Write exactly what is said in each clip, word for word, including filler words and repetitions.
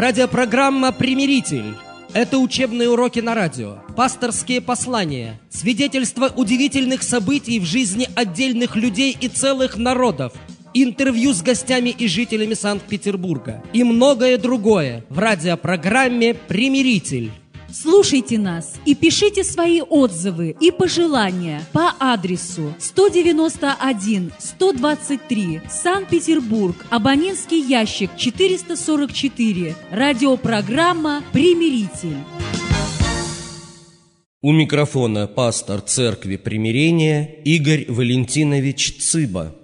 Радиопрограмма «Примиритель». Это учебные уроки на радио, пасторские послания, свидетельства удивительных событий в жизни отдельных людей и целых народов, интервью с гостями и жителями Санкт-Петербурга и многое другое в радиопрограмме «Примиритель». Слушайте нас и пишите свои отзывы и пожелания по адресу сто девяносто один сто двадцать три, Санкт-Петербург, абонентский ящик четыреста сорок четыре, радиопрограмма «Примиритель». У микрофона пастор Церкви Примирения Игорь Валентинович Цыба.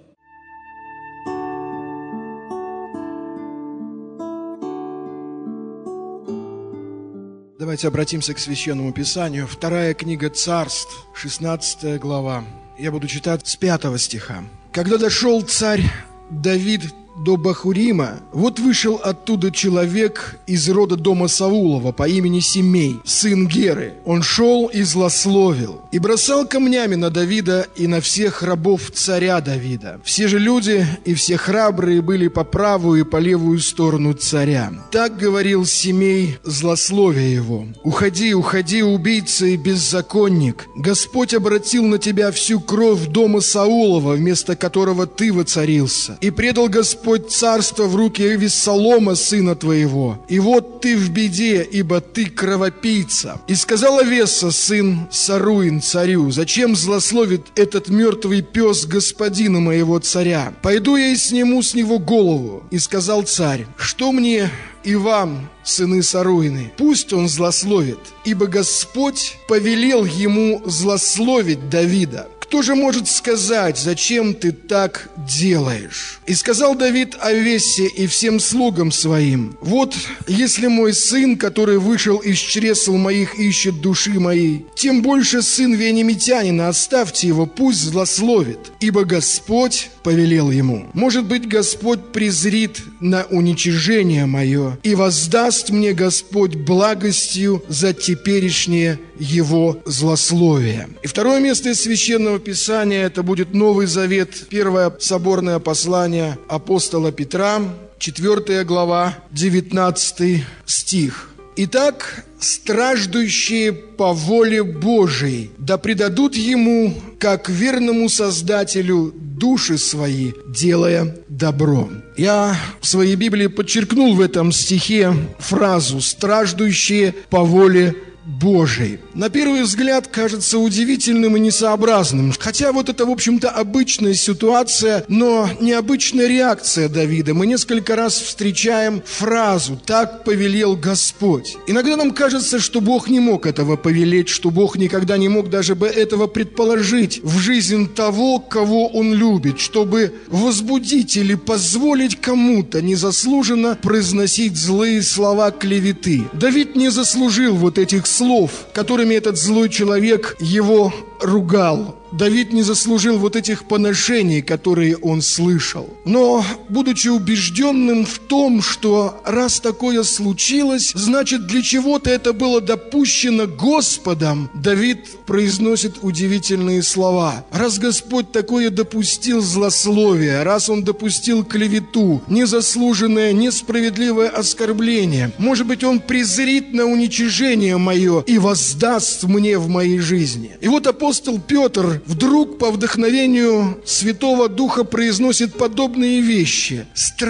Давайте обратимся к Священному Писанию. Вторая книга Царств, шестнадцатая глава. Я буду читать с пятого стиха. «Когда дошел царь Давид до Бахурима, вот вышел оттуда человек из рода дома Саулова по имени Семей, сын Геры. Он шел и злословил, и бросал камнями на Давида и на всех рабов царя Давида. Все же люди и все храбрые были по правую и по левую сторону царя. Так говорил Семей, злословия его: уходи, уходи, убийца и беззаконник. Господь обратил на тебя всю кровь дома Саулова, вместо которого ты воцарился, и предал Господь царство в руки Авессалома, сына твоего. И вот ты в беде, ибо ты кровопийца. И сказал Авесса, сын Саруин, царю: зачем злословит этот мертвый пес господина моего царя? Пойду я и сниму с него голову. И сказал царь: что мне и вам, сыны Саруины? Пусть он злословит, ибо Господь повелел ему злословить Давида. Кто же может сказать, зачем ты так делаешь? И сказал Давид Авессе и всем слугам своим: вот если мой сын, который вышел из чресл моих, ищет души моей, тем больше сын вениамитянина, оставьте его, пусть злословит, ибо Господь повелел ему. Может быть, Господь презрит на уничижение мое, и воздаст мне Господь благостью за теперешнее его злословие». И второе место из Священного Писания — это будет Новый Завет, первое соборное послание апостола Петра, четвёртая глава, девятнадцатый стих. «Итак, страждущие по воле Божией, да предадут Ему, как верному Создателю, души свои, делая добро». Я в своей Библии подчеркнул в этом стихе фразу «страждущие по воле Божией». На первый взгляд кажется удивительным и несообразным, хотя вот это, в общем-то, обычная ситуация, но необычная реакция Давида. Мы несколько раз встречаем фразу «так повелел Господь». Иногда нам кажется, что Бог не мог этого повелеть, что Бог никогда не мог даже бы этого предположить в жизнь того, кого Он любит, чтобы возбудить или позволить кому-то незаслуженно произносить злые слова клеветы. Давид не заслужил вот этих слов, которыми этот злой человек его ругал. Давид не заслужил вот этих поношений, которые он слышал. Но, будучи убежденным в том, что раз такое случилось, значит, для чего-то это было допущено Господом, Давид произносит удивительные слова. Раз Господь такое допустил злословие, раз Он допустил клевету, незаслуженное, несправедливое оскорбление, может быть, Он презрит на уничижение мое и воздаст мне в моей жизни. И вот апостол Петр вдруг по вдохновению Святого Духа произносит подобные вещи: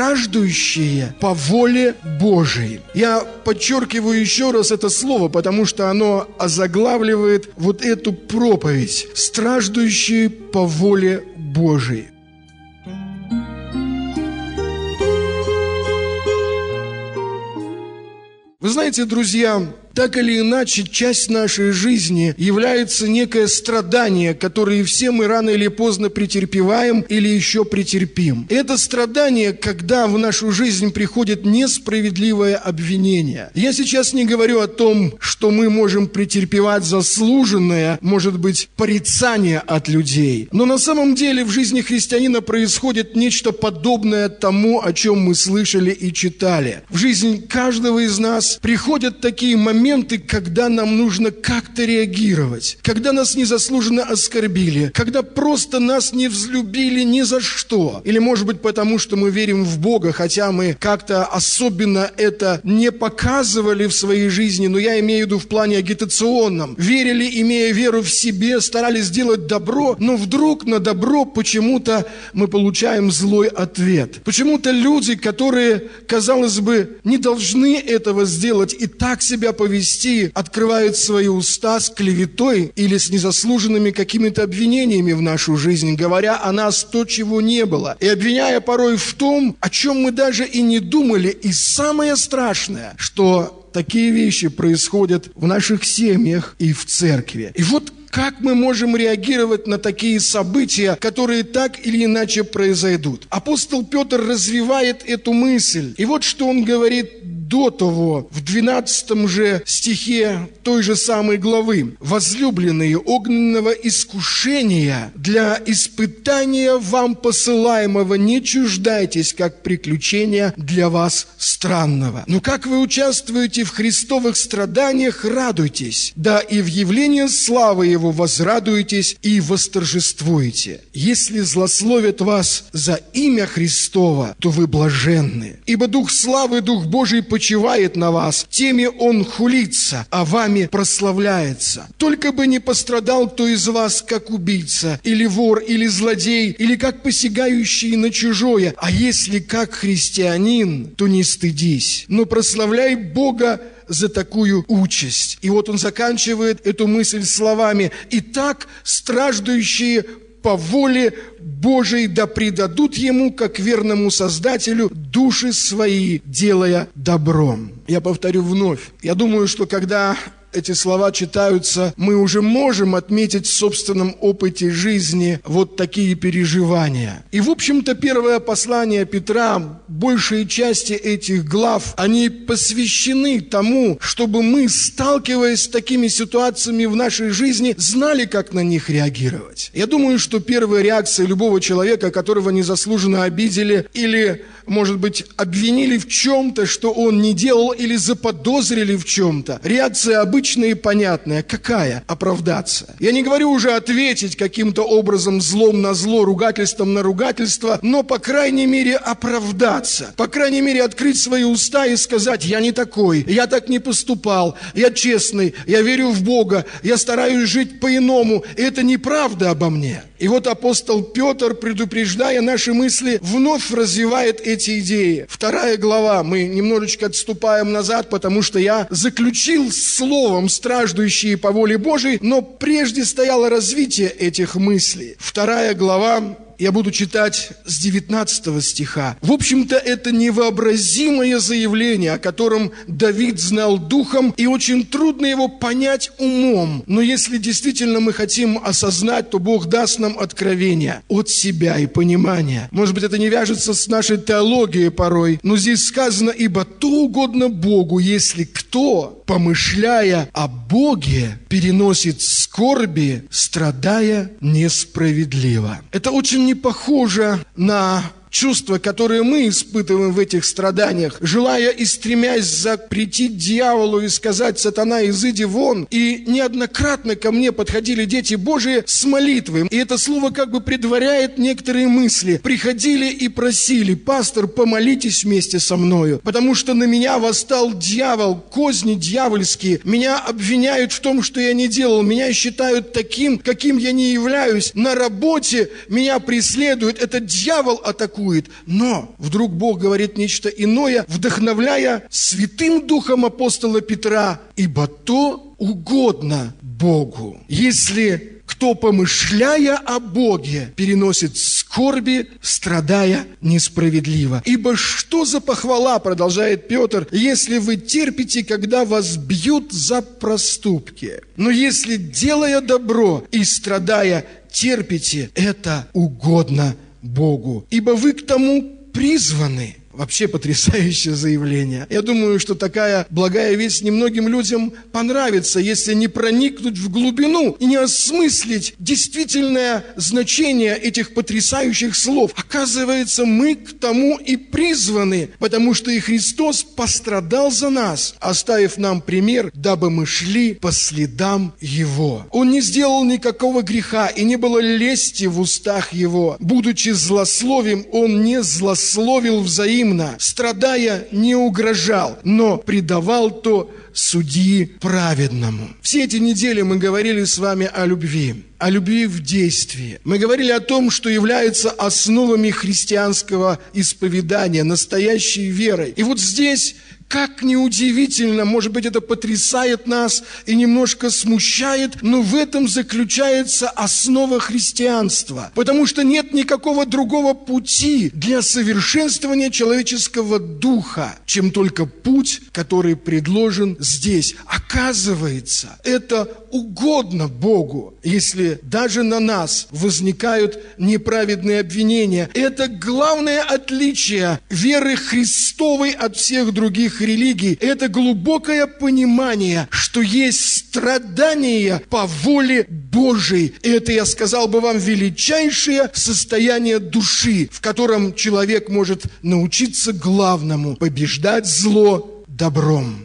страждущие по воле Божией. Я подчеркиваю еще раз это слово, потому что оно озаглавливает вот эту проповедь: страждущие по воле Божией. Вы знаете, друзья, так или иначе, часть нашей жизни является некое страдание, которое все мы рано или поздно претерпеваем или еще претерпим. Это страдание, когда в нашу жизнь приходит несправедливое обвинение. Я сейчас не говорю о том, что мы можем претерпевать заслуженное, может быть, порицание от людей. Но на самом деле в жизни христианина происходит нечто подобное тому, о чем мы слышали и читали. В жизнь каждого из нас приходят такие моменты, моменты, когда нам нужно как-то реагировать, когда нас незаслуженно оскорбили, когда просто нас не взлюбили ни за что. Или, может быть, потому что мы верим в Бога, хотя мы как-то особенно это не показывали в своей жизни, но я имею в виду в плане агитационном. Верили, имея веру в себе, старались сделать добро, но вдруг на добро почему-то мы получаем злой ответ. Почему-то люди, которые, казалось бы, не должны этого сделать и так себя повести, открывают свои уста с клеветой или с незаслуженными какими-то обвинениями в нашу жизнь, говоря о нас то, чего не было, и обвиняя порой в том, о чем мы даже и не думали. И самое страшное, что такие вещи происходят в наших семьях и в церкви. И вот как мы можем реагировать на такие события, которые так или иначе произойдут? Апостол Петр развивает эту мысль. И вот что он говорит до того, в двенадцатом же стихе той же самой главы. «Возлюбленные, огненного искушения для испытания вам посылаемого не чуждайтесь, как приключения для вас странного. Но как вы участвуете в христовых страданиях, радуйтесь, да и в явлении славы Его возрадуетесь и восторжествуете. Если злословят вас за имя Христово, то вы блаженны, ибо Дух славы, Дух Божий почивает на вас, теми Он хулится, а вами прославляется. Только бы не пострадал кто из вас, как убийца, или вор, или злодей, или как посягающий на чужое, а если как христианин, то не стыдись, но прославляй Бога за такую участь». И вот он заканчивает эту мысль словами: «Итак, страждущие по воле Божией да предадут Ему, как верному Создателю, души свои, делая добром». Я повторю вновь. Я думаю, что когда эти слова читаются, мы уже можем отметить в собственном опыте жизни вот такие переживания. И, в общем-то, первое послание Петра, большей части этих глав, они посвящены тому, чтобы мы, сталкиваясь с такими ситуациями в нашей жизни, знали, как на них реагировать. Я думаю, что первая реакция любого человека, которого незаслуженно обидели или, может быть, обвинили в чем-то, что он не делал, или заподозрили в чем-то, реакция обычная и понятная. Какая? Оправдаться. Я не говорю уже ответить каким-то образом злом на зло, ругательством на ругательство, но, по крайней мере, оправдаться. По крайней мере, открыть свои уста и сказать: я не такой, я так не поступал, я честный, я верю в Бога, я стараюсь жить по-иному, и это неправда обо мне. И вот апостол Петр, предупреждая наши мысли, вновь развивает эти идеи. Вторая глава, мы немножечко отступаем назад, потому что я заключил словом «страждущие по воле Божией», но прежде стояло развитие этих мыслей. Вторая глава, я буду читать с девятнадцатого стиха. В общем-то, это невообразимое заявление, о котором Давид знал духом, и очень трудно его понять умом. Но если действительно мы хотим осознать, то Бог даст нам откровение от себя и понимание. Может быть, это не вяжется с нашей теологией порой, но здесь сказано: «Ибо то угодно Богу, если кто, помышляя о Боге, переносит скорби, страдая несправедливо». Это очень не похоже на чувства, которые мы испытываем в этих страданиях, желая и стремясь запретить дьяволу и сказать: «Сатана, изыди вон». И неоднократно ко мне подходили дети Божии с молитвой, и это слово как бы предваряет некоторые мысли. Приходили и просили: «Пастор, помолитесь вместе со мною, потому что на меня восстал дьявол, козни дьявольские, меня обвиняют в том, что я не делал, меня считают таким, каким я не являюсь, на работе меня преследуют, это дьявол атакует». Но вдруг Бог говорит нечто иное, вдохновляя Святым Духом апостола Петра: «Ибо то угодно Богу, если кто, помышляя о Боге, переносит скорби, страдая несправедливо. Ибо что за похвала, продолжает Петр, если вы терпите, когда вас бьют за проступки? Но если, делая добро и страдая, терпите, это угодно Богу, ибо вы к тому призваны». Вообще потрясающее заявление. Я думаю, что такая благая весть немногим людям понравится, если не проникнуть в глубину и не осмыслить действительное значение этих потрясающих слов. Оказывается, мы к тому и призваны, потому что и Христос пострадал за нас, оставив нам пример, дабы мы шли по следам Его. Он не сделал никакого греха, и не было лести в устах Его. Будучи злословием, Он не злословил взаимно, страдая, не угрожал, но предавал то судьи праведному. Все эти недели мы говорили с вами о любви, о любви в действии. Мы говорили о том, что является основами христианского исповедания, настоящей верой. И вот здесь, как ни удивительно, может быть, это потрясает нас и немножко смущает, но в этом заключается основа христианства. Потому что нет никакого другого пути для совершенствования человеческого духа, чем только путь, который предложен здесь. Оказывается, это угодно Богу, если даже на нас возникают неправедные обвинения. Это главное отличие веры Христовой от всех других религий. Это глубокое понимание, что есть страдания по воле Божией. Это, я сказал бы вам, величайшее состояние души, в котором человек может научиться главному – побеждать зло добром.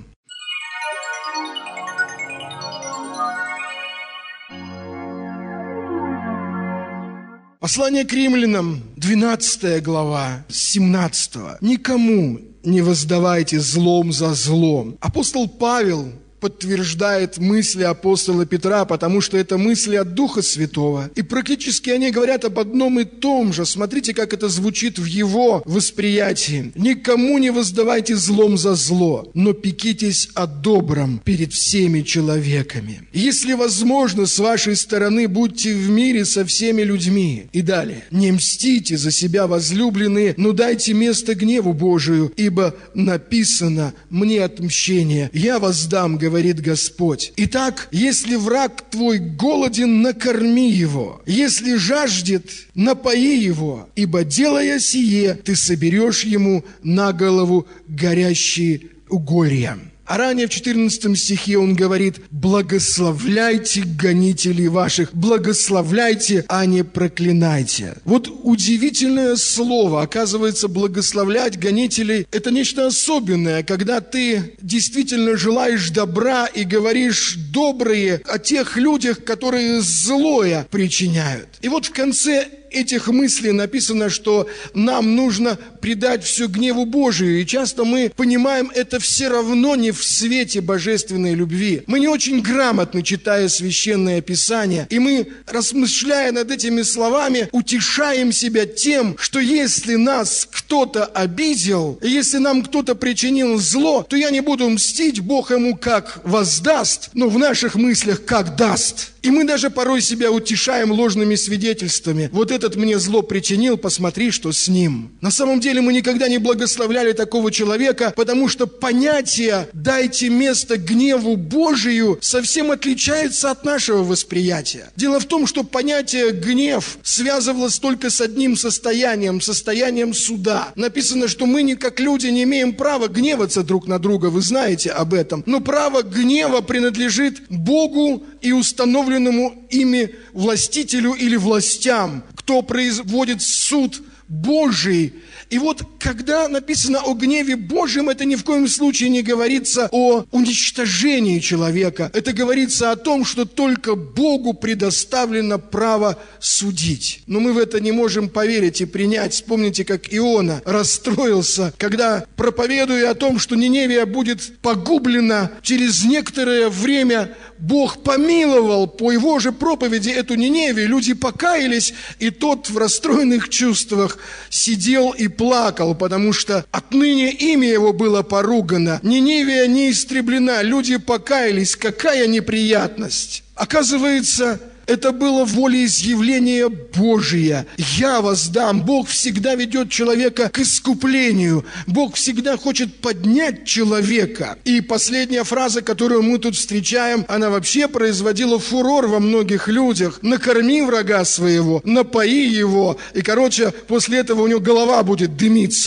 Послание к римлянам, двенадцатая глава, семнадцатого. «Никому не воздавайте злом за злом». Апостол Павел подтверждает мысли апостола Петра, потому что это мысли от Духа Святого. И практически они говорят об одном и том же. Смотрите, как это звучит в его восприятии. «Никому не воздавайте злом за зло, но пекитесь о добром перед всеми человеками. Если возможно, с вашей стороны будьте в мире со всеми людьми». И далее. «Не мстите за себя, возлюбленные, но дайте место гневу Божию, ибо написано: мне отмщение, я воздам, говорит говорит Господь. Итак, если враг твой голоден, накорми его. Если жаждет, напои его. Ибо, делая сие, ты соберешь ему на голову горящие уголья». А ранее в четырнадцатом стихе он говорит: «Благословляйте гонителей ваших, благословляйте, а не проклинайте». Вот удивительное слово. Оказывается, благословлять гонителей – это нечто особенное, когда ты действительно желаешь добра и говоришь добрые о тех людях, которые злое причиняют. И вот в конце этих мыслей написано, что нам нужно предать все гневу Божию. И часто мы понимаем это все равно не в свете божественной любви. Мы не очень грамотно, читая Священное Писание, и мы, размышляя над этими словами, утешаем себя тем, что если нас кто-то обидел, и если нам кто-то причинил зло, то я не буду мстить, Бог ему как воздаст, но в наших мыслях как даст. И мы даже порой себя утешаем ложными свидетельствами. Вот этот мне зло причинил, посмотри, что с ним. На самом деле мы никогда не благословляли такого человека, потому что понятие «дайте место гневу Божию» совсем отличается от нашего восприятия. Дело в том, что понятие «гнев» связывалось только с одним состоянием, состоянием суда. Написано, что мы, не как люди, не имеем права гневаться друг на друга, вы знаете об этом. Но право гнева принадлежит Богу и установленному ими властителю или властям, кто производит суд Божий. И вот, когда написано о гневе Божьем, это ни в коем случае не говорится о уничтожении человека. Это говорится о том, что только Богу предоставлено право судить. Но мы в это не можем поверить и принять. Вспомните, как Иона расстроился, когда, проповедуя о том, что Ниневия будет погублена, через некоторое время Бог помиловал по его же проповеди эту Ниневию. Люди покаялись, и тот в расстроенных чувствах сидел и плакал, потому что отныне имя его было поругано. Ниневия не истреблена, люди покаялись. Какая неприятность! Оказывается, это было волеизъявление Божие. «Я воздам». Бог всегда ведет человека к искуплению. Бог всегда хочет поднять человека. И последняя фраза, которую мы тут встречаем, она вообще производила фурор во многих людях. «Накорми врага своего, напои его». И, короче, после этого у него голова будет дымиться.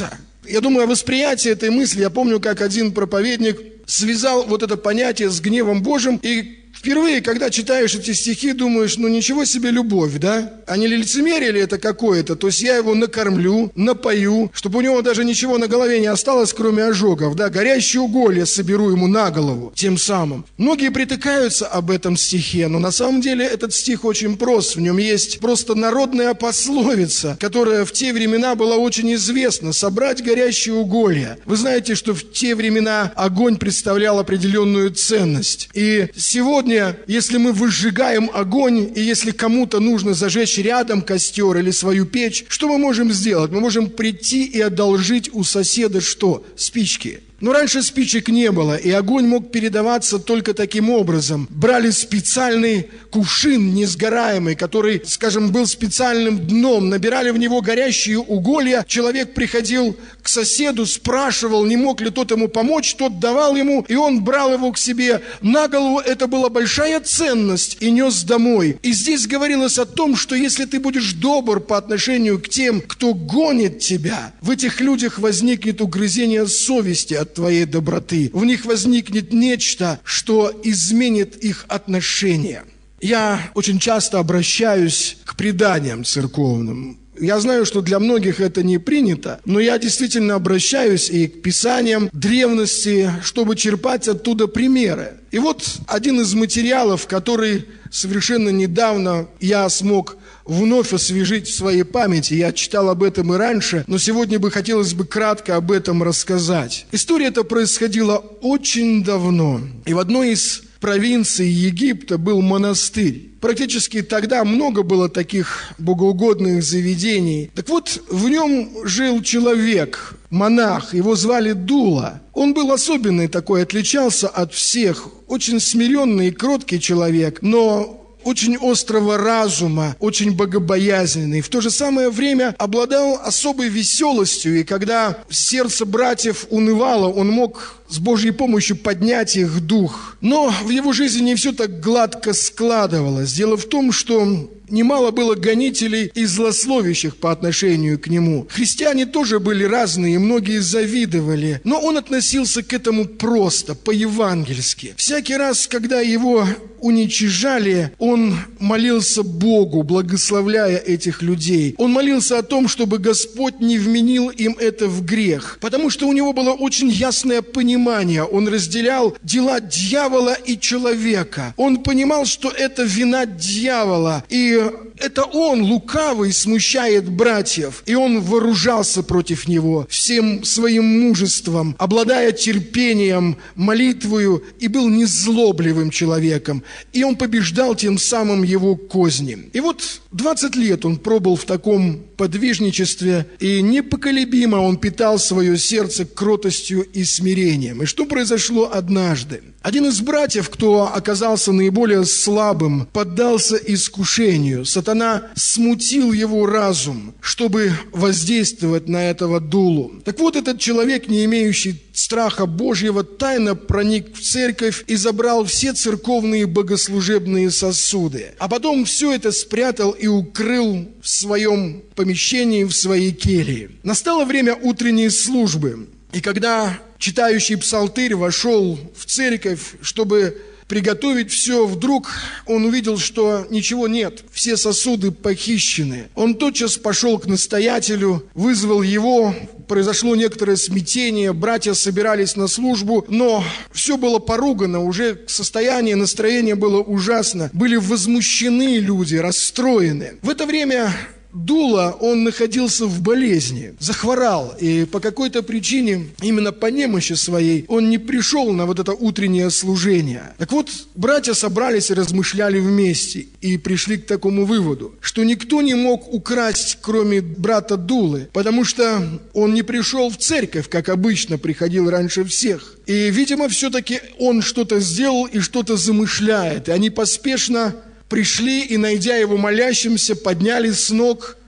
Я думаю о восприятии этой мысли. Я помню, как один проповедник связал вот это понятие с гневом Божьим. И впервые, когда читаешь эти стихи, думаешь, ну ничего себе любовь, да? А не лицемерие ли это какое-то? То есть я его накормлю, напою, чтобы у него даже ничего на голове не осталось, кроме ожогов, да? Горящие уголья соберу ему на голову тем самым. Многие притыкаются об этом стихе, но на самом деле этот стих очень прост. В нем есть просто народная пословица, которая в те времена была очень известна. Собрать горящие уголья. Вы знаете, что в те времена огонь представлял определенную ценность. И сегодня, если мы выжигаем огонь, и если кому-то нужно зажечь рядом костер или свою печь, что мы можем сделать? Мы можем прийти и одолжить у соседа что? Спички. Но раньше спичек не было, и огонь мог передаваться только таким образом. Брали специальный кувшин несгораемый, который, скажем, был специальным дном, набирали в него горящие уголья. Человек приходил к соседу, спрашивал, не мог ли тот ему помочь, тот давал ему, и он брал его к себе на голову. Это была большая ценность и нес домой. И здесь говорилось о том, что если ты будешь добр по отношению к тем, кто гонит тебя, в этих людях возникнет угрызение совести от твоей доброты. В них возникнет нечто, что изменит их отношения. Я очень часто обращаюсь к преданиям церковным. Я знаю, что для многих это не принято, но я действительно обращаюсь и к писаниям древности, чтобы черпать оттуда примеры. И вот один из материалов, который совершенно недавно я смог вновь освежить в своей памяти. Я читал об этом и раньше, но сегодня бы хотелось бы кратко об этом рассказать. История эта происходила очень давно. И в одной из провинций Египта был монастырь. Практически тогда много было таких богоугодных заведений. Так вот, в нем жил человек, монах, его звали Дула. Он был особенный такой, отличался от всех. Очень смиренный и кроткий человек, но очень острого разума, очень богобоязненный. В то же самое время обладал особой веселостью, и когда сердце братьев унывало, он мог с Божьей помощью поднять их дух. Но в его жизни не все так гладко складывалось. Дело в том, что немало было гонителей и злословящих по отношению к нему. Христиане тоже были разные, и многие завидовали. Но он относился к этому просто, по-евангельски. Всякий раз, когда его уничижали, он молился Богу, благословляя этих людей. Он молился о том, чтобы Господь не вменил им это в грех. Потому что у него было очень ясное понимание. Он разделял дела дьявола и человека. Он понимал, что это вина дьявола. И это он, лукавый, смущает братьев. И он вооружался против него всем своим мужеством, обладая терпением, молитвою, и был незлобливым человеком. И он побеждал тем самым его козни. И вот двадцать лет он пробыл в таком подвижничестве, и непоколебимо он питал свое сердце кротостью и смирением. И что произошло однажды? Один из братьев, кто оказался наиболее слабым, поддался искушению. Сатана смутил его разум, чтобы воздействовать на этого Дулу. Так вот, этот человек, не имеющий страха Божьего, тайно проник в церковь и забрал все церковные богослужебные сосуды. А потом все это спрятал и укрыл в своем помещении, в своей келье. Настало время утренней службы. И когда читающий псалтырь вошел в церковь, чтобы приготовить все, вдруг он увидел, что ничего нет, все сосуды похищены. Он тотчас пошел к настоятелю, вызвал его, произошло некоторое смятение, братья собирались на службу, но все было поругано, уже состояние, настроение было ужасно, были возмущены люди, расстроены. В это время Дула, он находился в болезни, захворал, и по какой-то причине, именно по немощи своей, он не пришел на вот это утреннее служение. Так вот, братья собрались и размышляли вместе, и пришли к такому выводу, что никто не мог украсть, кроме брата Дулы, потому что он не пришел в церковь, как обычно приходил раньше всех. И, видимо, все-таки он что-то сделал и что-то замышляет, и они поспешно пришли и, найдя его молящимся, подняли с ног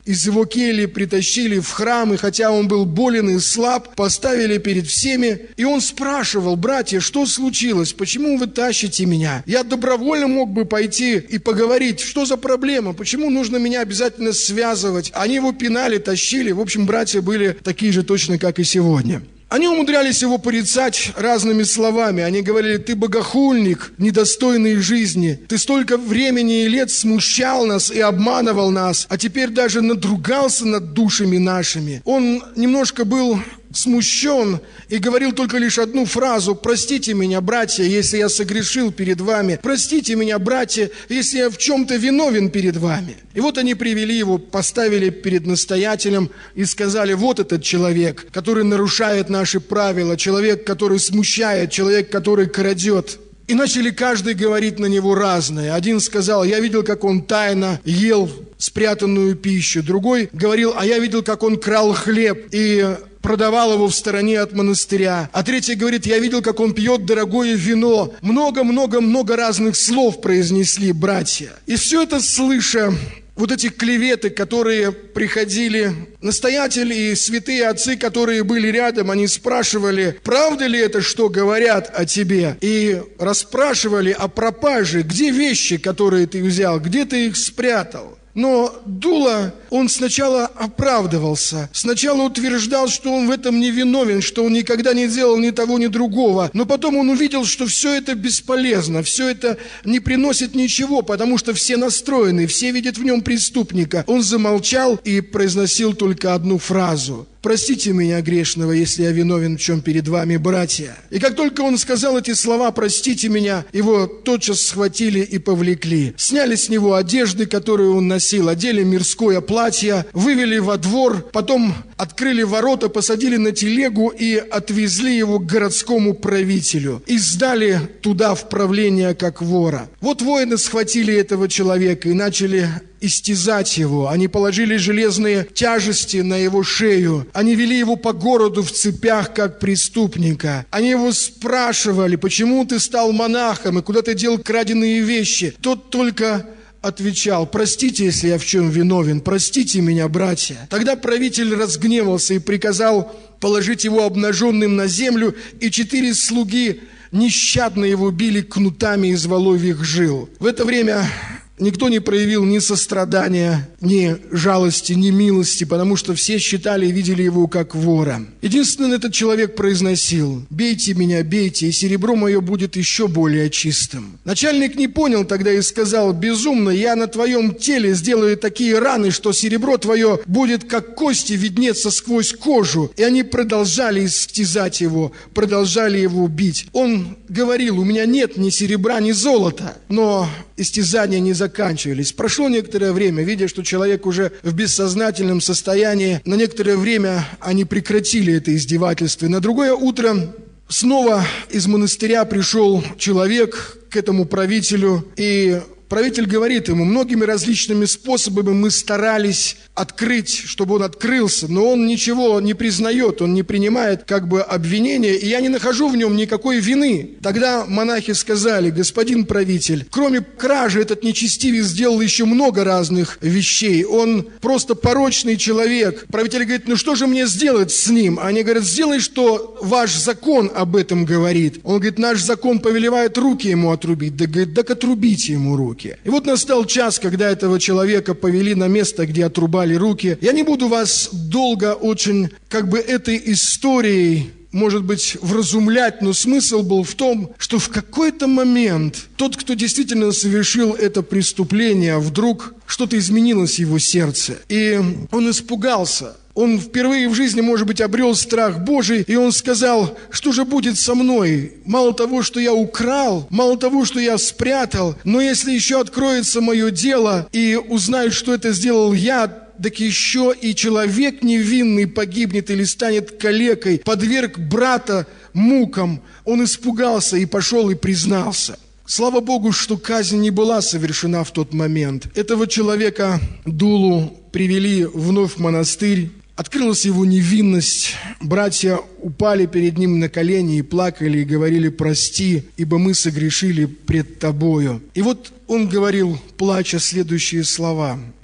из его кельи притащили в храм, и хотя он был болен и слаб, поставили перед всеми. И он спрашивал: братья, что случилось? Почему вы тащите меня? Я добровольно мог бы пойти и поговорить. Что за проблема? Почему нужно меня обязательно связывать? Они его пинали, тащили. В общем, братья были такие же точно, как и сегодня. Они умудрялись его порицать разными словами. Они говорили: ты богохульник, недостойный жизни. Ты столько времени и лет смущал нас и обманывал нас, а теперь даже надругался над душами нашими. Он немножко был смущен и говорил только лишь одну фразу: простите меня, братья, если я согрешил перед вами. Простите меня, братья, если я в чем-то виновен перед вами. И вот они привели его, поставили перед настоятелем и сказали: вот этот человек, который нарушает наши правила, человек, который смущает, человек, который крадет. И начали каждый говорить на него разное. Один сказал: я видел, как он тайно ел спрятанную пищу. Другой говорил: а я видел, как он крал хлеб и продавал его в стороне от монастыря. А третий говорит: я видел, как он пьет дорогое вино. Много-много-много разных слов произнесли братья. И все это слыша, вот эти клеветы, которые приходили, настоятель и святые отцы, которые были рядом, они спрашивали: правда ли это, что говорят о тебе? И расспрашивали о пропаже. Где вещи, которые ты взял? Где ты их спрятал? Но Дула, он сначала оправдывался, сначала утверждал, что он в этом не виновен, что он никогда не делал ни того, ни другого. Но потом он увидел, что все это бесполезно, все это не приносит ничего, потому что все настроены, все видят в нем преступника. Он замолчал и произносил только одну фразу: простите меня, грешного, если я виновен в чем перед вами, братья. И как только он сказал эти слова: простите меня, его тотчас схватили и повлекли. Сняли с него одежды, которые он носил, одели мирское платье, вывели во двор, потом открыли ворота, посадили на телегу и отвезли его к городскому правителю. И сдали туда в правление как вора. Вот воины схватили этого человека и начали истязать его. Они положили железные тяжести на его шею. Они вели его по городу в цепях, как преступника. Они его спрашивали: почему ты стал монахом и куда ты дел краденые вещи? Тот только отвечал: простите, если я в чем виновен, простите меня, братья. Тогда правитель разгневался и приказал положить его обнаженным на землю, и четыре слуги нещадно его били кнутами из воловьих жил. В это время никто не проявил ни сострадания, ни жалости, ни милости, потому что все считали и видели его как вора. Единственный этот человек произносил: «Бейте меня, бейте, и серебро мое будет еще более чистым». Начальник не понял тогда и сказал: «Безумно, я на твоем теле сделаю такие раны, что серебро твое будет как кости виднеться сквозь кожу». И они продолжали истязать его, продолжали его бить. Он говорил: «У меня нет ни серебра, ни золота». Но истязания не заканчивались. Прошло некоторое время, видя, что человек уже в бессознательном состоянии, на некоторое время они прекратили это издевательство. И на другое утро снова из монастыря пришел человек к этому правителю, и правитель говорит ему: многими различными способами мы старались открыть, чтобы он открылся, но он ничего не признает, он не принимает как бы обвинения, и я не нахожу в нем никакой вины. Тогда монахи сказали: господин правитель, кроме кражи этот нечестивец сделал еще много разных вещей, он просто порочный человек. Правитель говорит: ну что же мне сделать с ним? Они говорят: сделай, что ваш закон об этом говорит. Он говорит: наш закон повелевает руки ему отрубить. Да, говорит, так отрубите ему руки. И вот настал час, когда этого человека повели на место, где отрубали руки. Я не буду вас долго очень как бы этой историей, может быть, вразумлять, но смысл был в том, что в какой-то момент тот, кто действительно совершил это преступление, вдруг что-то изменилось в его сердце, и он испугался. Он впервые в жизни, может быть, обрел страх Божий, и он сказал: что же будет со мной? Мало того, что я украл, мало того, что я спрятал, но если еще откроется мое дело и узнают, что это сделал я, так еще и человек невинный погибнет или станет калекой, подверг брата мукам. Он испугался и пошел и признался. Слава Богу, что казнь не была совершена в тот момент. Этого человека, Дулу, привели вновь в монастырь. Открылась его невинность. Братья упали перед ним на колени и плакали, и говорили: прости, ибо мы согрешили пред тобою. И вот он говорил, плача, следующие слова: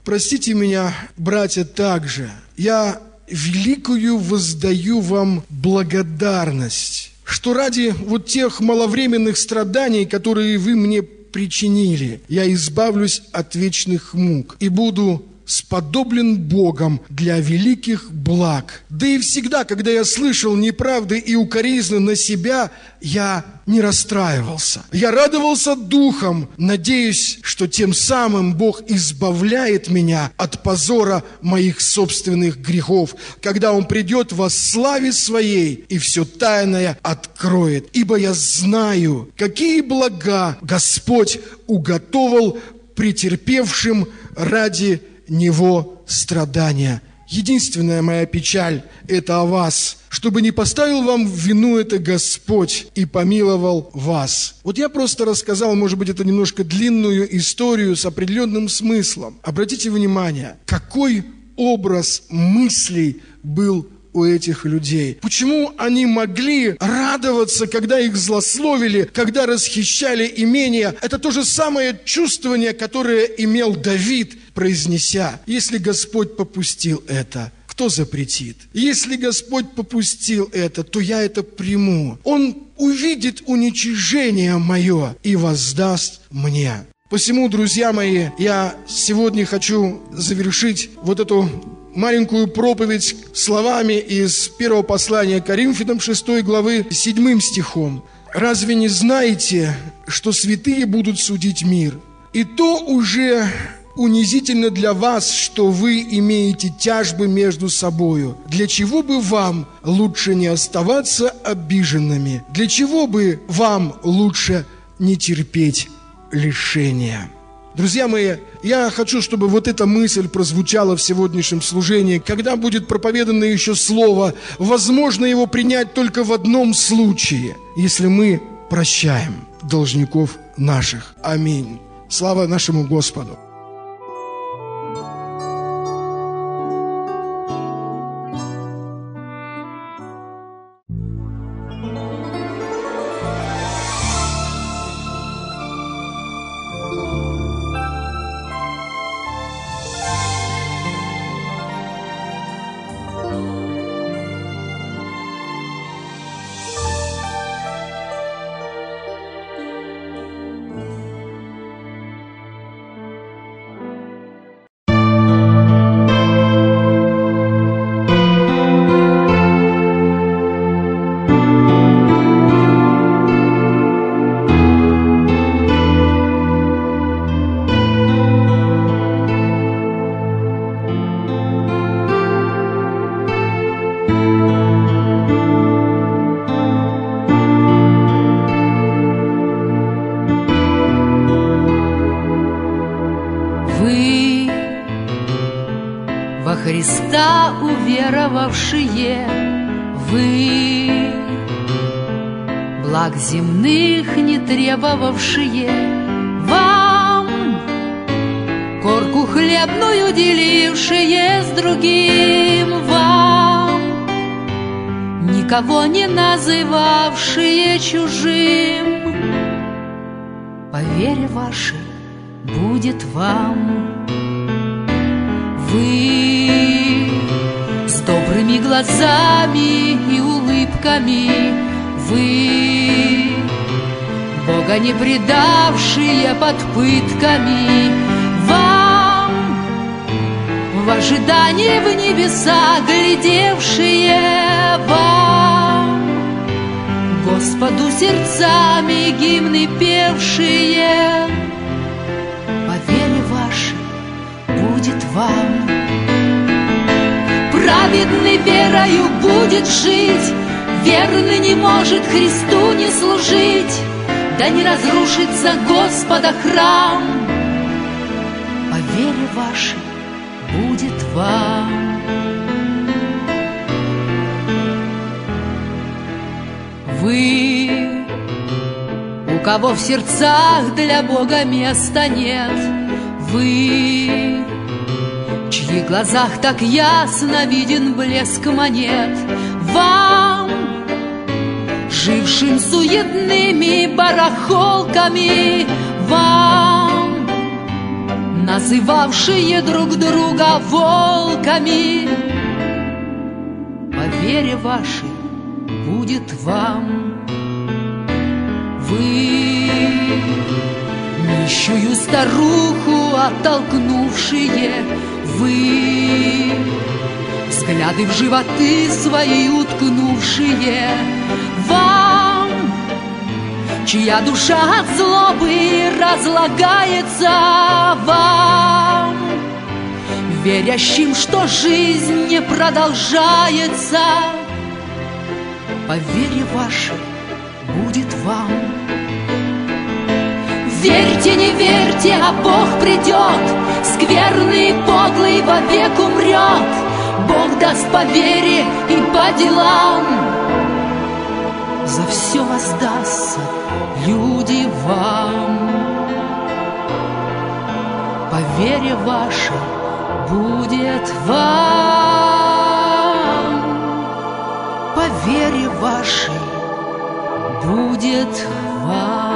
простите меня, братья, также. Я великую воздаю вам благодарность, что ради вот тех маловременных страданий, которые вы мне причинили, я избавлюсь от вечных мук и буду сподоблен Богом для великих благ. Да и всегда, когда я слышал неправды и укоризны на себя, я не расстраивался. Я радовался духом, надеюсь, что тем самым Бог избавляет меня от позора моих собственных грехов, когда Он придет во славе Своей и все тайное откроет. Ибо я знаю, какие блага Господь уготовал претерпевшим ради Него страдания. Единственная моя печаль – это о вас, чтобы не поставил вам в вину это Господь и помиловал вас. Вот я просто рассказал, может быть, это немножко длинную историю с определенным смыслом. Обратите внимание, какой образ мыслей был у этих людей. Почему они могли радоваться, когда их злословили, когда расхищали имения? Это то же самое чувствование, которое имел Давид, произнеся: «Если Господь попустил это, кто запретит? Если Господь попустил это, то я это приму. Он увидит уничижение мое и воздаст мне». Посему, друзья мои, я сегодня хочу завершить вот эту маленькую проповедь словами из первого послания Коринфянам шестой главы седьмым стихом. «Разве не знаете, что святые будут судить мир? И то уже унизительно для вас, что вы имеете тяжбы между собою. Для чего бы вам лучше не оставаться обиженными? Для чего бы вам лучше не терпеть лишения?» Друзья мои, я хочу, чтобы вот эта мысль прозвучала в сегодняшнем служении. Когда будет проповедано еще слово, возможно его принять только в одном случае, если мы прощаем должников наших. Аминь. Слава нашему Господу. Христа уверовавшие, вы, благ земных не требовавшие, вам корку хлебную делившие с другим, вам никого не называвшие чужим, по вере вашей будет вам. Вы с добрыми глазами и улыбками, вы, Бога не предавшие под пытками, вам в ожидании в небеса глядевшие, вам Господу сердцами гимны певшие, по вере вашей будет вам. Праведный верою будет жить, верный не может Христу не служить, да не разрушится Господа храм, по вере вашей будет вам. Вы, у кого в сердцах для Бога места нет, вы, в чьих глазах так ясно виден блеск монет, вам, жившим суетными барахолками, вам, называвшие друг друга волками. По вере вашей будет вам. Вы, нищую старуху оттолкнувшие, вы, взгляды в животы свои уткнувшие, вам, чья душа от злобы разлагается, вам, верящим, что жизнь не продолжается, по вере вашей будет вам. Верьте, не верьте, а Бог придет, скверный и подлый вовек умрет. Бог даст по вере и по делам, за все воздастся люди вам. По вере вашей будет вам, по вере вашей будет вам.